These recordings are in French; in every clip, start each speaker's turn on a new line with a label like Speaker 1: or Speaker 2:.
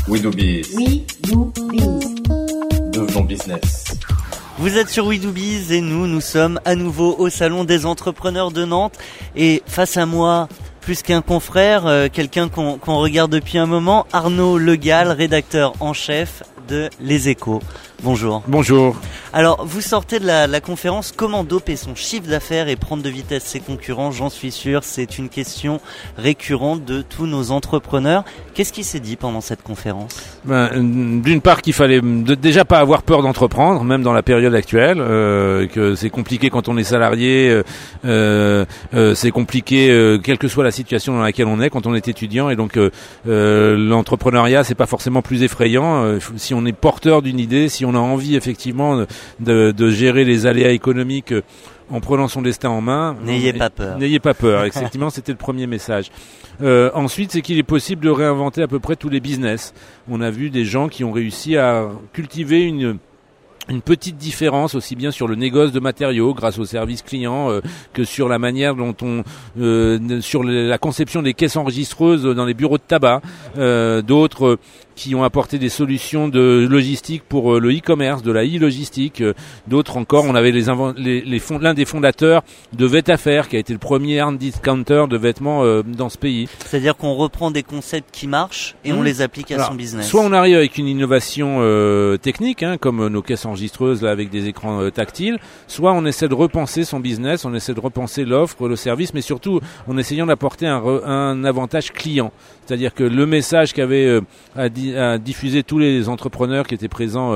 Speaker 1: We do biz.
Speaker 2: We do biz.
Speaker 1: Devenons business.
Speaker 3: Vous êtes sur We Do Biz et nous sommes à nouveau au Salon des Entrepreneurs de Nantes. Et face à moi, plus qu'un confrère, quelqu'un qu'on regarde depuis un moment, Arnaud Legal, rédacteur en chef de Les Échos. Bonjour.
Speaker 4: Bonjour.
Speaker 3: Alors, vous sortez de la conférence « Comment doper son chiffre d'affaires et prendre de vitesse ses concurrents ?» J'en suis sûr, c'est une question récurrente de tous nos entrepreneurs. Qu'est-ce qui s'est dit pendant cette conférence ?
Speaker 4: D'une part qu'il fallait déjà pas avoir peur d'entreprendre, même dans la période actuelle, que c'est compliqué quand on est salarié, c'est compliqué quelle que soit la situation dans laquelle on est, quand on est étudiant, et donc l'entrepreneuriat c'est pas forcément plus effrayant. Si on est porteur d'une idée, si on a envie effectivement de gérer les aléas économiques en prenant son destin en main.
Speaker 3: N'ayez pas peur.
Speaker 4: N'ayez pas peur, effectivement, c'était le premier message. Ensuite, c'est qu'il est possible de réinventer à peu près tous les business. On a vu des gens qui ont réussi à cultiver une petite différence aussi bien sur le négoce de matériaux grâce au service client que sur la manière dont sur la conception des caisses enregistreuses dans les bureaux de tabac. D'autres qui ont apporté des solutions de logistique pour le e-commerce, de la e-logistique. D'autres encore, on avait l'un des fondateurs de Vetafair, qui a été le premier hard discounter de vêtements dans ce pays.
Speaker 3: C'est-à-dire qu'on reprend des concepts qui marchent et on les applique à son business.
Speaker 4: Soit on arrive avec une innovation technique, comme nos caisses enregistreuses là avec des écrans tactiles, soit on essaie de repenser son business, on essaie de repenser l'offre, le service, mais surtout en essayant d'apporter un avantage client. C'est-à-dire que le message qu'avaient à diffuser tous les entrepreneurs qui étaient présents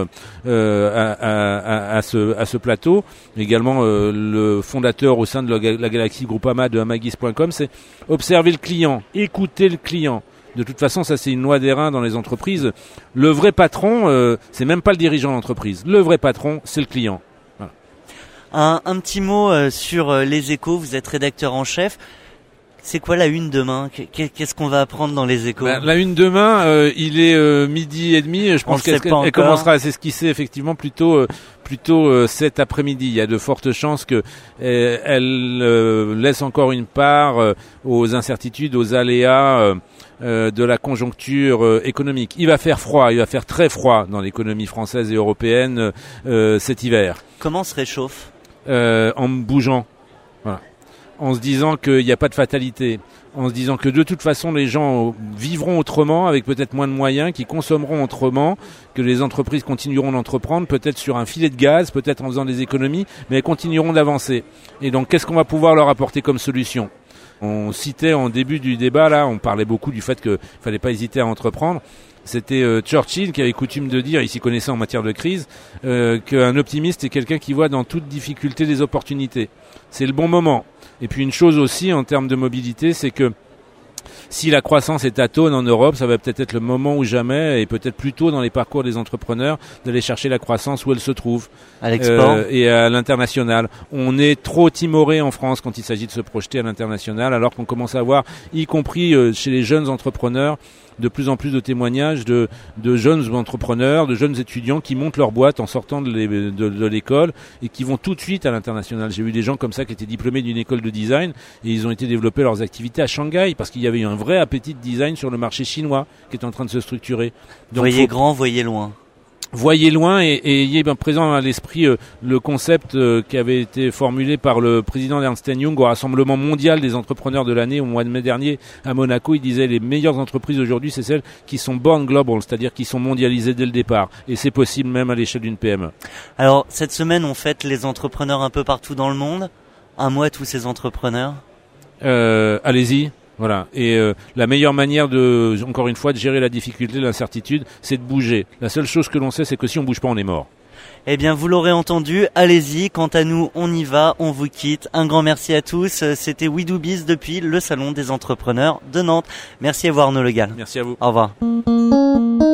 Speaker 4: à ce plateau, également le fondateur au sein de la galaxie Groupama de Amagis.com, c'est observer le client, écouter le client. De toute façon, ça c'est une loi des reins dans les entreprises. Le vrai patron, c'est même pas le dirigeant d'entreprise. Le vrai patron, c'est le client. Voilà.
Speaker 3: Un petit mot sur Les Échos, vous êtes rédacteur en chef. C'est quoi la une demain ? Qu'est-ce qu'on va apprendre dans Les Échos ?
Speaker 4: La une demain, il est midi et demi. Je pense qu'elle commencera à s'esquisser effectivement plutôt cet après-midi. Il y a de fortes chances que elle laisse encore une part aux incertitudes, aux aléas de la conjoncture économique. Il va faire froid, il va faire très froid dans l'économie française et européenne cet hiver.
Speaker 3: Comment on se réchauffe ?
Speaker 4: En bougeant. Voilà. En se disant qu'il n'y a pas de fatalité, en se disant que de toute façon les gens vivront autrement avec peut-être moins de moyens, qui consommeront autrement, que les entreprises continueront d'entreprendre, peut-être sur un filet de gaz, peut-être en faisant des économies, mais elles continueront d'avancer. Et donc qu'est-ce qu'on va pouvoir leur apporter comme solution ? On citait en début du débat, là, on parlait beaucoup du fait qu'il ne fallait pas hésiter à entreprendre. C'était Churchill qui avait coutume de dire, il s'y connaissait en matière de crise, qu'un optimiste est quelqu'un qui voit dans toute difficulté des opportunités. C'est le bon moment. Et puis une chose aussi en termes de mobilité, c'est que si la croissance est atone en Europe, ça va peut-être être le moment ou jamais, et peut-être plus tôt dans les parcours des entrepreneurs, d'aller chercher la croissance où elle se trouve.
Speaker 3: À l'export
Speaker 4: et à l'international. On est trop timoré en France quand il s'agit de se projeter à l'international, alors qu'on commence à avoir, y compris chez les jeunes entrepreneurs, de plus en plus de témoignages de jeunes entrepreneurs, de jeunes étudiants qui montent leur boîte en sortant de l'école et qui vont tout de suite à l'international. J'ai eu des gens comme ça qui étaient diplômés d'une école de design et ils ont été développer leurs activités à Shanghai parce qu'il y avait eu un vrai appétit de design sur le marché chinois qui est en train de se structurer. Donc,
Speaker 3: voyez grand, voyez loin.
Speaker 4: Voyez loin et ayez bien présent à l'esprit le concept qui avait été formulé par le président d'Ernst & Young au Rassemblement mondial des entrepreneurs de l'année au mois de mai dernier à Monaco. Il disait les meilleures entreprises aujourd'hui, c'est celles qui sont born global, c'est-à-dire qui sont mondialisées dès le départ. Et c'est possible même à l'échelle d'une PME.
Speaker 3: Alors, cette semaine, on fête les entrepreneurs un peu partout dans le monde. Un mot à tous ces entrepreneurs.
Speaker 4: Allez-y. Voilà. Et la meilleure manière encore une fois, de gérer la difficulté, l'incertitude, c'est de bouger. La seule chose que l'on sait, c'est que si on bouge pas, on est mort.
Speaker 3: Eh bien, vous l'aurez entendu, allez-y. Quant à nous, on y va, on vous quitte. Un grand merci à tous. C'était We Do Biz depuis le Salon des Entrepreneurs de Nantes. Merci à vous, Arnaud Legal.
Speaker 4: Merci à vous.
Speaker 3: Au revoir.